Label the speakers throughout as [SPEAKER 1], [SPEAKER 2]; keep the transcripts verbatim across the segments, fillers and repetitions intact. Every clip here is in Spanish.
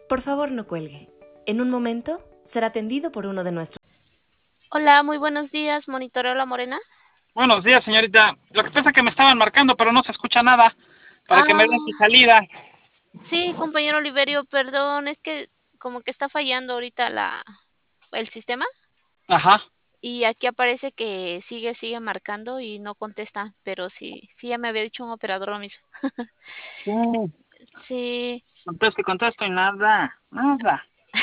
[SPEAKER 1] Por favor, no cuelgue. En un momento será atendido por uno de nuestros...
[SPEAKER 2] Hola, muy buenos días, monitoreo La Morena.
[SPEAKER 3] Buenos días, señorita. Lo que pasa es que me estaban marcando, pero no se escucha nada para que me den su
[SPEAKER 2] Ah,
[SPEAKER 3] salida.
[SPEAKER 2] sí, compañero Oliverio, perdón, es que como que está fallando ahorita la el sistema
[SPEAKER 3] Ajá.
[SPEAKER 2] y aquí aparece que sigue, sigue marcando y no contesta, pero sí, sí ya me había dicho un operador lo mismo.
[SPEAKER 3] Sí.
[SPEAKER 2] Sí,
[SPEAKER 3] Contesto y contesto y nada, nada.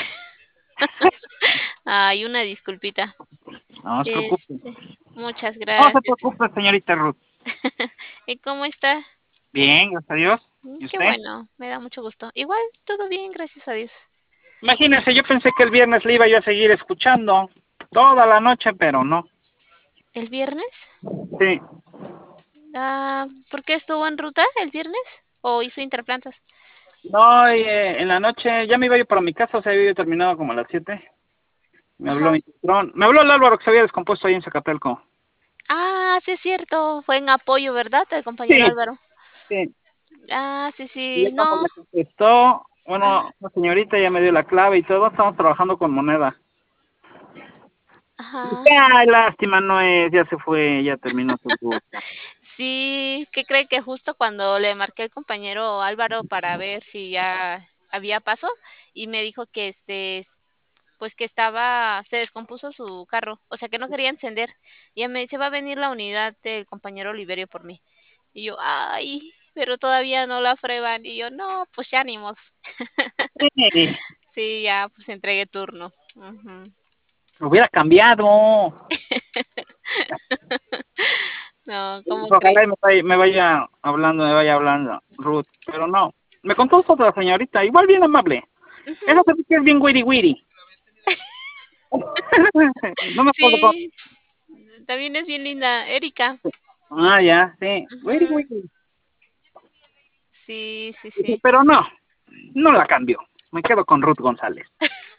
[SPEAKER 2] hay una disculpita.
[SPEAKER 3] No se preocupe.
[SPEAKER 2] Este, muchas
[SPEAKER 3] No se
[SPEAKER 2] gracias.
[SPEAKER 3] preocupe, señorita Ruth.
[SPEAKER 2] ¿Y cómo está?
[SPEAKER 3] Bien, gracias a Dios.
[SPEAKER 2] Mm,
[SPEAKER 3] ¿Y
[SPEAKER 2] Qué
[SPEAKER 3] usted?
[SPEAKER 2] bueno, me da mucho gusto. Igual, todo bien, gracias a Dios.
[SPEAKER 3] Imagínese, yo pensé que el viernes le iba yo a seguir escuchando toda la noche, pero no.
[SPEAKER 2] ¿El viernes?
[SPEAKER 3] Sí.
[SPEAKER 2] Ah, ¿por qué estuvo en ruta el viernes? ¿O hizo interplantas?
[SPEAKER 3] No, y, eh, en la noche ya me iba yo para mi casa, o sea, había yo terminado como a las siete. Me habló
[SPEAKER 2] Ajá.
[SPEAKER 3] mi patrón. Me habló el Álvaro que se había descompuesto ahí en Zacatelco.
[SPEAKER 2] Ah, sí es cierto, fue en apoyo, ¿verdad? Del compañero
[SPEAKER 3] Sí,
[SPEAKER 2] Álvaro.
[SPEAKER 3] sí.
[SPEAKER 2] Ah, sí,
[SPEAKER 3] Y ya
[SPEAKER 2] sí,
[SPEAKER 3] cuando
[SPEAKER 2] no.
[SPEAKER 3] me contestó,
[SPEAKER 2] Ajá,
[SPEAKER 3] bueno, la señorita ya me dio la clave y todo, estamos trabajando con moneda.
[SPEAKER 2] ajá.
[SPEAKER 3] Ay, lástima, no es, ya se fue, ya terminó su ruta.
[SPEAKER 2] Sí, ¿qué cree que justo cuando le marqué al compañero Álvaro para ver si ya había paso y me dijo que este, pues que estaba, se descompuso su carro, o sea que no quería encender. Y ella me dice, va a venir la unidad del compañero Oliverio por mí. Y yo, ay, pero todavía no la prueban. Y yo, no, pues ya ni modos.
[SPEAKER 3] Sí,
[SPEAKER 2] Sí, ya, pues entregué turno. Ujú.
[SPEAKER 3] lo hubiera cambiado.
[SPEAKER 2] No, ¿cómo cree?
[SPEAKER 3] Ojalá y me vaya, me vaya hablando, me vaya hablando, Ruth, pero no. Me contó otra señorita, igual bien amable.
[SPEAKER 2] Ujú.
[SPEAKER 3] Esa se ve que es bien wiri wiri. No me acuerdo cómo.
[SPEAKER 2] Sí, también es bien linda, Erika.
[SPEAKER 3] Ah, ya, sí, wiri
[SPEAKER 2] Ujú.
[SPEAKER 3] wiri.
[SPEAKER 2] Sí, sí,
[SPEAKER 3] Dije,
[SPEAKER 2] sí.
[SPEAKER 3] pero no, no la cambio. Me quedo con Ruth González.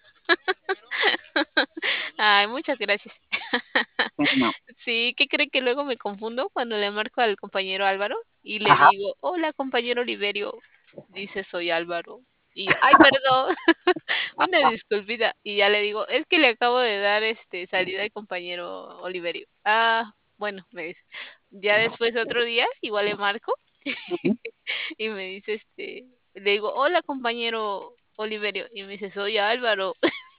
[SPEAKER 2] Ay, muchas gracias.
[SPEAKER 3] No.
[SPEAKER 2] Sí, ¿qué cree que luego me confundo cuando le marco al compañero Álvaro y le
[SPEAKER 3] Ajá.
[SPEAKER 2] digo, hola compañero Oliverio? Dice, soy Álvaro. Y yo, ay, perdón, una disculpita. Y ya le digo, es que le acabo de dar este salida al compañero Oliverio. Ah, bueno, me dice. Ya después otro día, igual le marco y me dice, este, le digo, hola compañero Oliverio. Y me dice, soy Álvaro.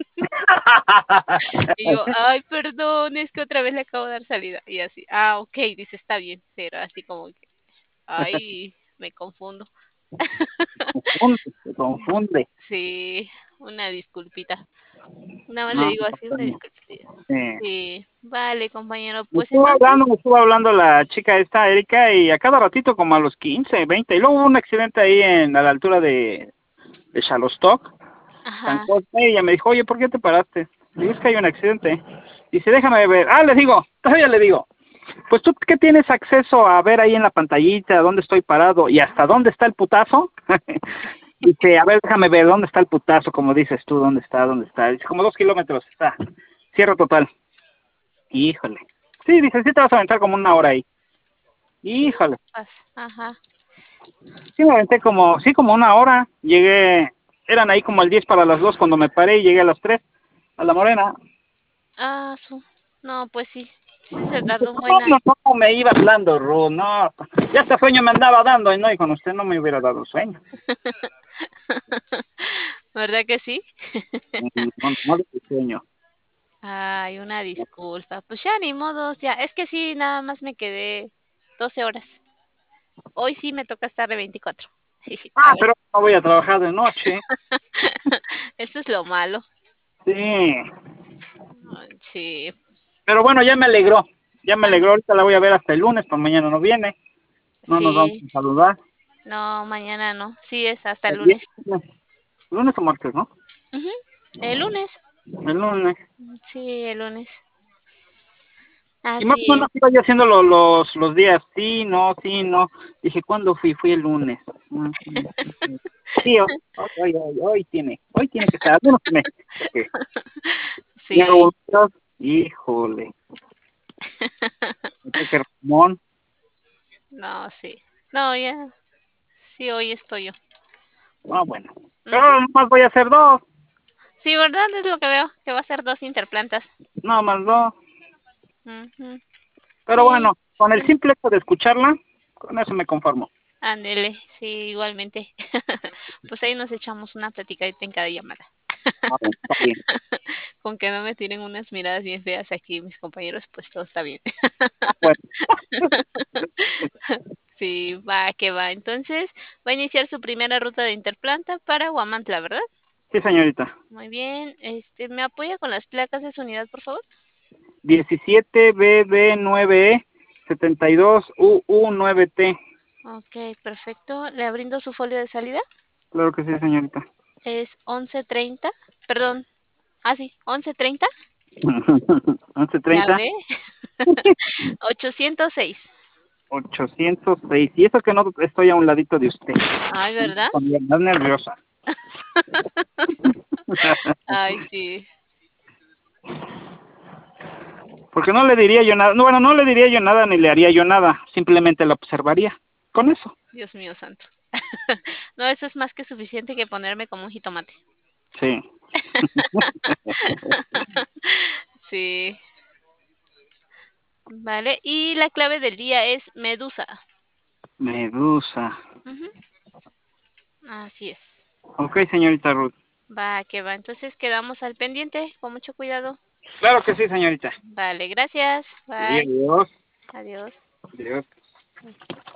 [SPEAKER 2] Y yo, ay, perdón, es que otra vez le acabo de dar salida. Y así, ah, ok, dice, está bien, pero así como que, ay, me confundo.
[SPEAKER 3] Confunde, se confunde.
[SPEAKER 2] Sí, una disculpita. Nada más le
[SPEAKER 3] No,
[SPEAKER 2] digo así, una
[SPEAKER 3] no.
[SPEAKER 2] disculpita.
[SPEAKER 3] Eh,
[SPEAKER 2] Sí, vale, compañero.
[SPEAKER 3] me
[SPEAKER 2] Pues
[SPEAKER 3] estuvo
[SPEAKER 2] entonces,
[SPEAKER 3] hablando, me estuvo hablando la chica esta, Erika, y a cada ratito como a los quince, veinte. Y luego hubo un accidente ahí en, a la altura de, de Shalostock, San
[SPEAKER 2] ajá,
[SPEAKER 3] Cosme, y ella me dijo, oye, ¿por qué te paraste? Le digo, es que hay un accidente. Dice, déjame ver. Ah, le digo, todavía le digo. Pues tú que tienes acceso a ver ahí en la pantallita dónde estoy parado y hasta dónde está el putazo. Dice, a ver, déjame ver dónde está el putazo, como dices tú, dónde está, dónde está. Dice, como dos kilómetros está. Cierro total. Híjole. Sí, dice, sí te vas a aventar como una hora ahí. Híjole.
[SPEAKER 2] paz, ajá.
[SPEAKER 3] Sí me aventé como, sí, como una hora. Llegué, eran ahí como el diez para las dos cuando me paré y llegué a las tres a La Morena.
[SPEAKER 2] Ah, su, no, pues sí, sí se
[SPEAKER 3] Dice,
[SPEAKER 2] tardó un buen.
[SPEAKER 3] no, no, no, me iba hablando, Ru, no. Ya hasta sueño me andaba dando y no, y con usted no me hubiera dado sueño.
[SPEAKER 2] ¿Verdad que sí?
[SPEAKER 3] No, no, no le sueño.
[SPEAKER 2] Ay, una disculpa. Pues ya ni modos, ya. Es que sí, nada más me quedé doce horas. Hoy sí me toca estar de veinticuatro.
[SPEAKER 3] Ah, pero no voy a trabajar de noche.
[SPEAKER 2] Eso es lo malo.
[SPEAKER 3] Sí.
[SPEAKER 2] Ay, sí.
[SPEAKER 3] Pero bueno, ya me alegró. Ya me
[SPEAKER 2] Ah,
[SPEAKER 3] alegró. Ahorita la voy a ver hasta el lunes, por mañana no viene. No nos vamos
[SPEAKER 2] sí.
[SPEAKER 3] a saludar.
[SPEAKER 2] No, mañana no. Sí, es hasta el
[SPEAKER 3] El viernes.
[SPEAKER 2] lunes.
[SPEAKER 3] Lunes o martes, ¿no?
[SPEAKER 2] Ujú, el lunes.
[SPEAKER 3] El lunes.
[SPEAKER 2] Sí, el lunes.
[SPEAKER 3] Y más o
[SPEAKER 2] Así
[SPEAKER 3] menos
[SPEAKER 2] es.
[SPEAKER 3] iba yo haciendo lo- los, los días. Sí, no, sí, no. Dije, ¿cuándo fui? Fui el lunes. Mm, mm, mm. Sí, hoy, hoy, hoy, hoy tiene. Hoy tiene que estar. Al menos que me. Porque me
[SPEAKER 2] Sí.
[SPEAKER 3] hago un- híjole. Qué Ramón.
[SPEAKER 2] No, sí. No, ya. Sí, hoy estoy yo.
[SPEAKER 3] Ah, bueno. Pero nomás voy a hacer dos.
[SPEAKER 2] Sí, ¿verdad? Es lo que veo, que va a ser dos interplantas.
[SPEAKER 3] No, más dos.
[SPEAKER 2] Ujú.
[SPEAKER 3] Pero
[SPEAKER 2] Sí,
[SPEAKER 3] bueno, con el
[SPEAKER 2] sí.
[SPEAKER 3] simple hecho de escucharla, con eso me conformo.
[SPEAKER 2] Ándele, sí, igualmente. Pues ahí nos echamos una platicadita en cada llamada.
[SPEAKER 3] Ah, bueno, está bien.
[SPEAKER 2] Con que no me tiren unas miradas bien feas aquí mis compañeros, pues todo está bien.
[SPEAKER 3] Ah, bueno.
[SPEAKER 2] Sí, va, que va. Entonces, va a iniciar su primera ruta de interplanta para Huamantla, ¿verdad?
[SPEAKER 3] Sí, señorita.
[SPEAKER 2] Muy bien. Este, ¿me apoya con las placas de su unidad, por favor?
[SPEAKER 3] diecisiete B B nueve E setenta y dos U U nueve T.
[SPEAKER 2] Ok, perfecto. ¿Le abrindo su folio de salida?
[SPEAKER 3] Claro que sí, señorita.
[SPEAKER 2] Es once treinta. Perdón. Ah, sí, once treinta.
[SPEAKER 3] once
[SPEAKER 2] ¿Ya
[SPEAKER 3] treinta.
[SPEAKER 2] ve? ochocientos seis.
[SPEAKER 3] ochocientos seis. Y eso que no estoy a un ladito de usted.
[SPEAKER 2] Ay, ¿verdad?
[SPEAKER 3] Con mi más nerviosa.
[SPEAKER 2] Ay, sí.
[SPEAKER 3] Porque no le diría yo nada. No, bueno, no le diría yo nada ni le haría yo nada. Simplemente la observaría. Con eso.
[SPEAKER 2] Dios mío santo. No, eso es más que suficiente que ponerme como un jitomate.
[SPEAKER 3] Sí.
[SPEAKER 2] Sí. Vale. Y la clave del día es medusa.
[SPEAKER 3] Medusa.
[SPEAKER 2] Ujú. Así es.
[SPEAKER 3] Ok, señorita Ruth.
[SPEAKER 2] Va, que va. Entonces quedamos al pendiente. Con mucho cuidado.
[SPEAKER 3] Claro que sí, señorita.
[SPEAKER 2] Vale, gracias.
[SPEAKER 3] Sí,
[SPEAKER 2] Bye.
[SPEAKER 3] adiós.
[SPEAKER 2] Adiós.
[SPEAKER 3] Adiós.